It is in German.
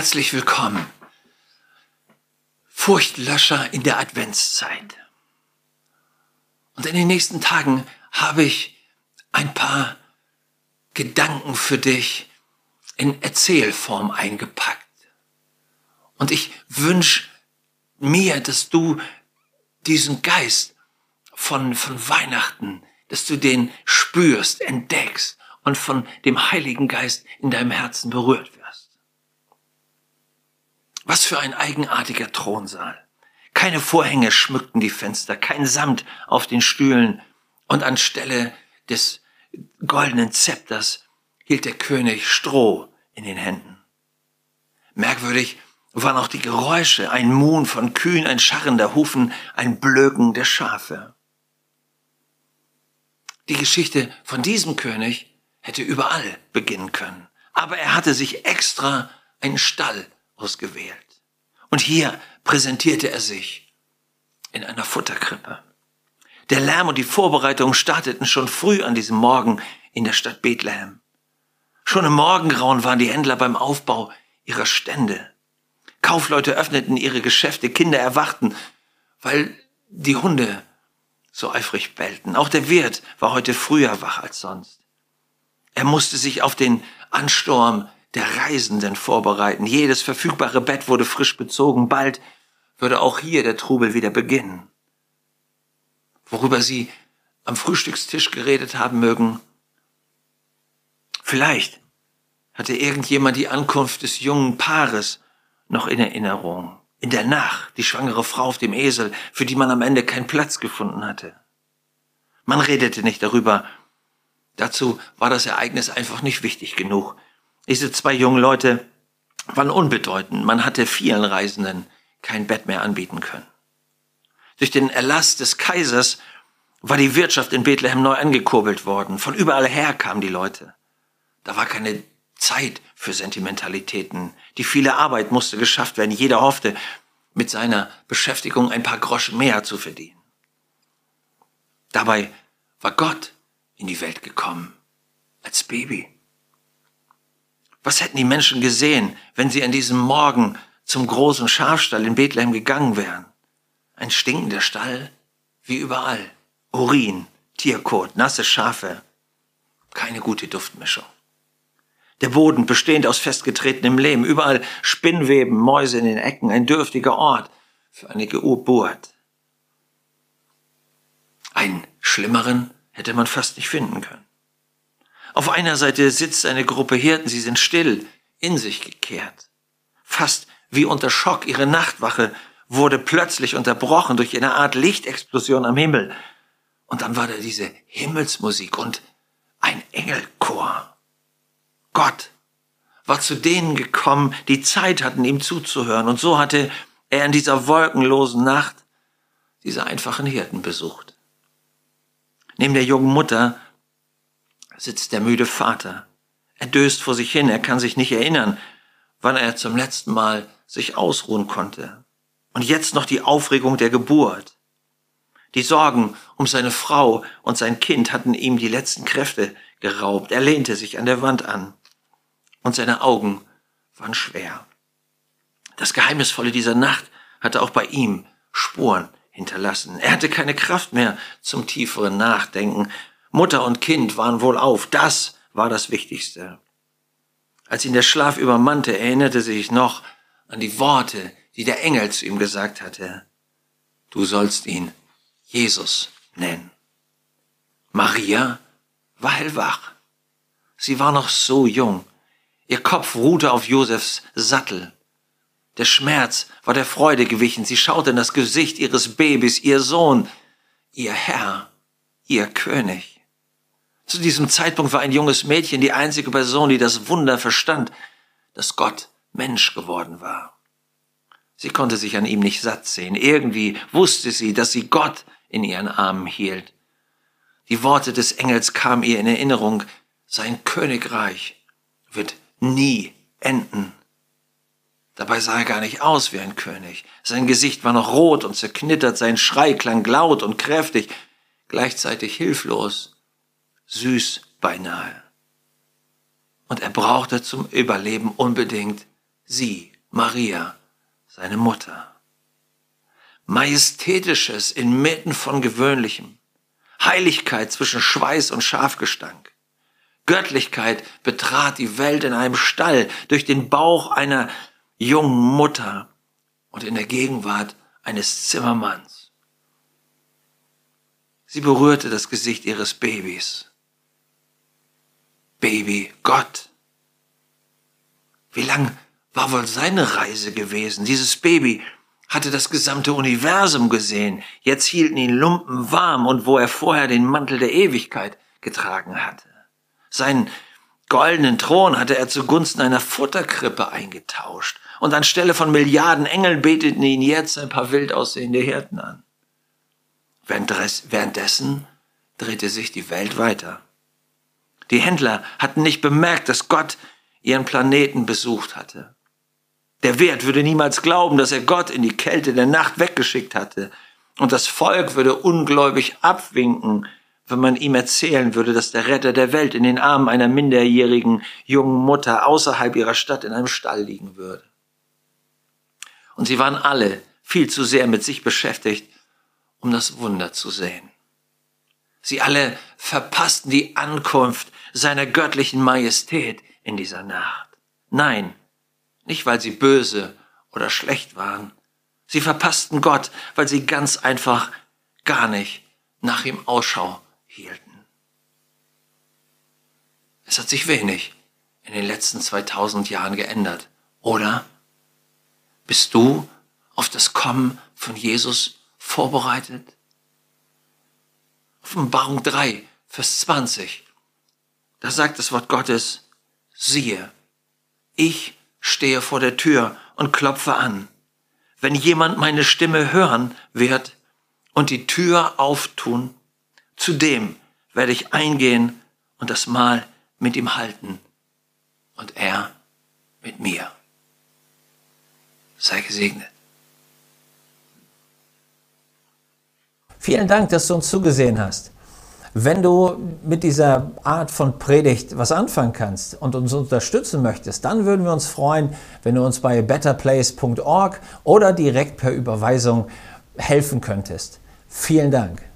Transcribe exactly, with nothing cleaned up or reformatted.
Herzlich willkommen. Furchtlöscher in der Adventszeit. Und in den nächsten Tagen habe ich ein paar Gedanken für dich in Erzählform eingepackt. Und ich wünsche mir, dass du diesen Geist von, von Weihnachten, dass du den spürst, entdeckst und von dem Heiligen Geist in deinem Herzen berührt wirst. Was für ein eigenartiger Thronsaal. Keine Vorhänge schmückten die Fenster, kein Samt auf den Stühlen und anstelle des goldenen Zepters hielt der König Stroh in den Händen. Merkwürdig waren auch die Geräusche, ein Muhen von Kühen, ein Scharren der Hufen, ein Blöken der Schafe. Die Geschichte von diesem König hätte überall beginnen können, aber er hatte sich extra einen Stall ausgewählt. Und hier präsentierte er sich in einer Futterkrippe. Der Lärm und die Vorbereitungen starteten schon früh an diesem Morgen in der Stadt Bethlehem. Schon im Morgengrauen waren die Händler beim Aufbau ihrer Stände. Kaufleute öffneten ihre Geschäfte, Kinder erwachten, weil die Hunde so eifrig bellten. Auch der Wirt war heute früher wach als sonst. Er musste sich auf den Ansturm der Reisenden vorbereiten. Jedes verfügbare Bett wurde frisch bezogen. Bald würde auch hier der Trubel wieder beginnen. Worüber sie am Frühstückstisch geredet haben mögen. Vielleicht hatte irgendjemand die Ankunft des jungen Paares noch in Erinnerung. In der Nacht, die schwangere Frau auf dem Esel, für die man am Ende keinen Platz gefunden hatte. Man redete nicht darüber. Dazu war das Ereignis einfach nicht wichtig genug. Diese zwei jungen Leute waren unbedeutend. Man hatte vielen Reisenden kein Bett mehr anbieten können. Durch den Erlass des Kaisers war die Wirtschaft in Bethlehem neu angekurbelt worden. Von überall her kamen die Leute. Da war keine Zeit für Sentimentalitäten. Die viele Arbeit musste geschafft werden. Jeder hoffte, mit seiner Beschäftigung ein paar Groschen mehr zu verdienen. Dabei war Gott in die Welt gekommen, als Baby. Was hätten die Menschen gesehen, wenn sie an diesem Morgen zum großen Schafstall in Bethlehem gegangen wären? Ein stinkender Stall, wie überall. Urin, Tierkot, nasse Schafe. Keine gute Duftmischung. Der Boden bestehend aus festgetretenem Lehm, überall Spinnweben, Mäuse in den Ecken, ein dürftiger Ort für eine Geburt. Einen schlimmeren hätte man fast nicht finden können. Auf einer Seite sitzt eine Gruppe Hirten, sie sind still, in sich gekehrt. Fast wie unter Schock, ihre Nachtwache wurde plötzlich unterbrochen durch eine Art Lichtexplosion am Himmel. Und dann war da diese Himmelsmusik und ein Engelchor. Gott war zu denen gekommen, die Zeit hatten, ihm zuzuhören. Und so hatte er in dieser wolkenlosen Nacht diese einfachen Hirten besucht. Neben der jungen Mutter sitzt der müde Vater. Er döst vor sich hin, er kann sich nicht erinnern, wann er zum letzten Mal sich ausruhen konnte. Und jetzt noch die Aufregung der Geburt. Die Sorgen um seine Frau und sein Kind hatten ihm die letzten Kräfte geraubt. Er lehnte sich an der Wand an und seine Augen waren schwer. Das Geheimnisvolle dieser Nacht hatte auch bei ihm Spuren hinterlassen. Er hatte keine Kraft mehr zum tieferen Nachdenken. Mutter und Kind waren wohlauf. Das war das Wichtigste. Als ihn der Schlaf übermannte, erinnerte sich noch an die Worte, die der Engel zu ihm gesagt hatte. Du sollst ihn Jesus nennen. Maria war hellwach. Sie war noch so jung. Ihr Kopf ruhte auf Josefs Sattel. Der Schmerz war der Freude gewichen. Sie schaute in das Gesicht ihres Babys, ihr Sohn, ihr Herr, ihr König. Zu diesem Zeitpunkt war ein junges Mädchen die einzige Person, die das Wunder verstand, dass Gott Mensch geworden war. Sie konnte sich an ihm nicht satt sehen. Irgendwie wusste sie, dass sie Gott in ihren Armen hielt. Die Worte des Engels kamen ihr in Erinnerung. Sein Königreich wird nie enden. Dabei sah er gar nicht aus wie ein König. Sein Gesicht war noch rot und zerknittert, sein Schrei klang laut und kräftig, gleichzeitig hilflos. Süß beinahe. Und er brauchte zum Überleben unbedingt sie, Maria, seine Mutter. Majestätisches inmitten von Gewöhnlichem. Heiligkeit zwischen Schweiß und Schafgestank. Göttlichkeit betrat die Welt in einem Stall durch den Bauch einer jungen Mutter und in der Gegenwart eines Zimmermanns. Sie berührte das Gesicht ihres Babys. Baby Gott. Wie lang war wohl seine Reise gewesen? Dieses Baby hatte das gesamte Universum gesehen. Jetzt hielten ihn Lumpen warm und wo er vorher den Mantel der Ewigkeit getragen hatte. Seinen goldenen Thron hatte er zugunsten einer Futterkrippe eingetauscht. Und anstelle von Milliarden Engeln beteten ihn jetzt ein paar wild aussehende Hirten an. Währenddessen drehte sich die Welt weiter. Die Händler hatten nicht bemerkt, dass Gott ihren Planeten besucht hatte. Der Wirt würde niemals glauben, dass er Gott in die Kälte der Nacht weggeschickt hatte. Und das Volk würde ungläubig abwinken, wenn man ihm erzählen würde, dass der Retter der Welt in den Armen einer minderjährigen jungen Mutter außerhalb ihrer Stadt in einem Stall liegen würde. Und sie waren alle viel zu sehr mit sich beschäftigt, um das Wunder zu sehen. Sie alle verpassten die Ankunft seiner göttlichen Majestät in dieser Nacht. Nein, nicht weil sie böse oder schlecht waren. Sie verpassten Gott, weil sie ganz einfach gar nicht nach ihm Ausschau hielten. Es hat sich wenig in den letzten zweitausend Jahren geändert, oder? Bist du auf das Kommen von Jesus vorbereitet? Offenbarung drei, Vers zwanzig. Da sagt das Wort Gottes, siehe, ich stehe vor der Tür und klopfe an. Wenn jemand meine Stimme hören wird und die Tür auftun, zu dem werde ich eingehen und das Mahl mit ihm halten und er mit mir. Sei gesegnet. Vielen Dank, dass du uns zugesehen hast. Wenn du mit dieser Art von Predigt was anfangen kannst und uns unterstützen möchtest, dann würden wir uns freuen, wenn du uns bei better place punkt org oder direkt per Überweisung helfen könntest. Vielen Dank.